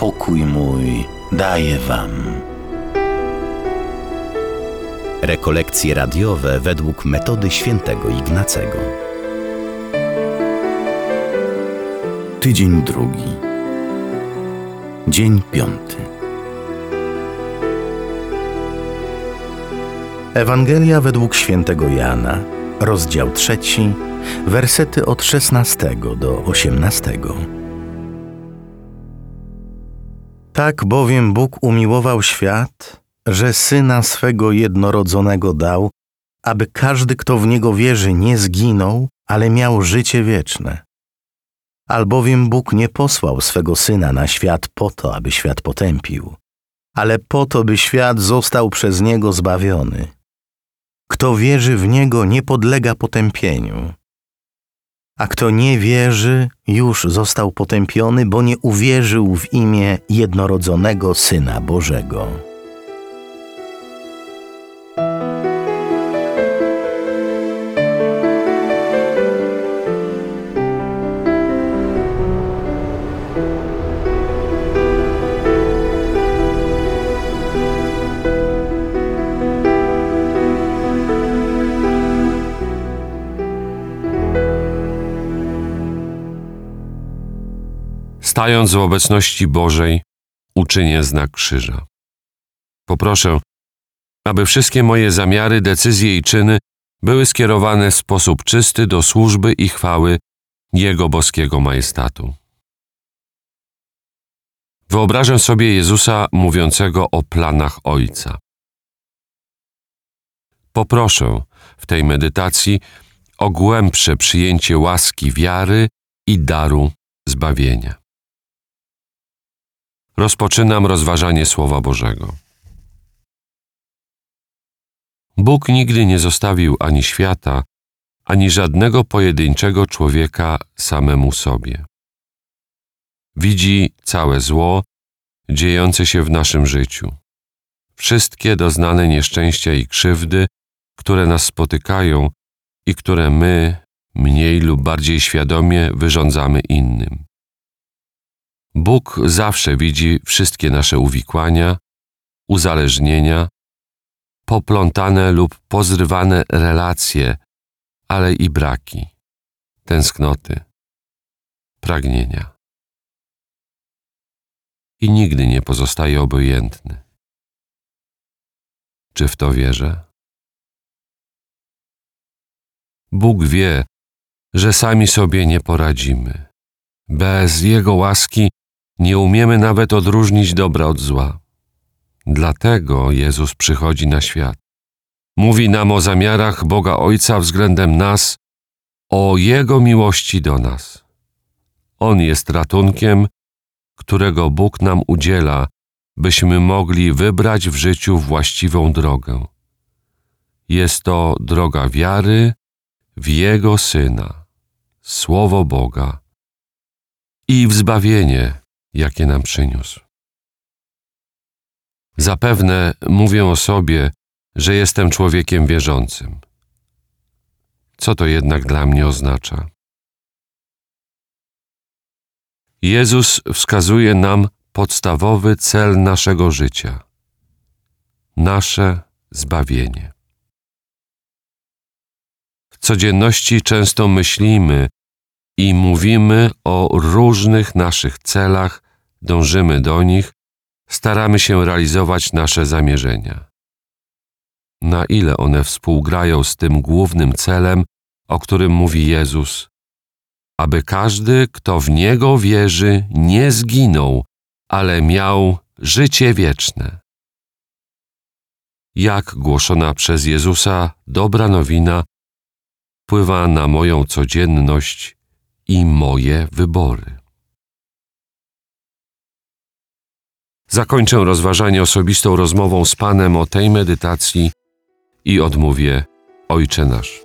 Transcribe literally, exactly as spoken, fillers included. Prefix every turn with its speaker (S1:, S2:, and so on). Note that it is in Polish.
S1: pokój mój daję wam.
S2: Rekolekcje radiowe według metody świętego Ignacego.
S1: Tydzień drugi. Dzień piąty. Ewangelia według świętego Jana, rozdział trzeci, wersety od szesnastego do osiemnastego. Tak bowiem Bóg umiłował świat, że Syna swego jednorodzonego dał, aby każdy, kto w Niego wierzy, nie zginął, ale miał życie wieczne. Albowiem Bóg nie posłał swego Syna na świat po to, aby świat potępił, ale po to, by świat został przez Niego zbawiony. Kto wierzy w Niego, nie podlega potępieniu. A kto nie wierzy, już został potępiony, bo nie uwierzył w imię jednorodzonego Syna Bożego.
S3: Stając w obecności Bożej, uczynię znak krzyża. Poproszę, aby wszystkie moje zamiary, decyzje i czyny były skierowane w sposób czysty do służby i chwały Jego boskiego majestatu. Wyobrażę sobie Jezusa mówiącego o planach Ojca. Poproszę w tej medytacji o głębsze przyjęcie łaski wiary i daru zbawienia. Rozpoczynam rozważanie Słowa Bożego. Bóg nigdy nie zostawił ani świata, ani żadnego pojedynczego człowieka samemu sobie. Widzi całe zło dziejące się w naszym życiu, wszystkie doznane nieszczęścia i krzywdy, które nas spotykają i które my, mniej lub bardziej świadomie, wyrządzamy innym. Bóg zawsze widzi wszystkie nasze uwikłania, uzależnienia, poplątane lub pozrywane relacje, ale i braki, tęsknoty, pragnienia. I nigdy nie pozostaje obojętny. Czy w to wierzę? Bóg wie, że sami sobie nie poradzimy. Bez Jego łaski nie umiemy nawet odróżnić dobra od zła. Dlatego Jezus przychodzi na świat. Mówi nam o zamiarach Boga Ojca względem nas, o Jego miłości do nas. On jest ratunkiem, którego Bóg nam udziela, byśmy mogli wybrać w życiu właściwą drogę. Jest to droga wiary w Jego Syna, Słowo Boga i w zbawienie, jakie nam przyniósł. Zapewne mówię o sobie, że jestem człowiekiem wierzącym. Co to jednak dla mnie oznacza? Jezus wskazuje nam podstawowy cel naszego życia – nasze zbawienie. W codzienności często myślimy i mówimy o różnych naszych celach, dążymy do nich, staramy się realizować nasze zamierzenia. Na ile one współgrają z tym głównym celem, o którym mówi Jezus, aby każdy, kto w Niego wierzy, nie zginął, ale miał życie wieczne. Jak głoszona przez Jezusa dobra nowina wpływa na moją codzienność i moje wybory. Zakończę rozważanie osobistą rozmową z Panem o tej medytacji i odmówię Ojcze nasz.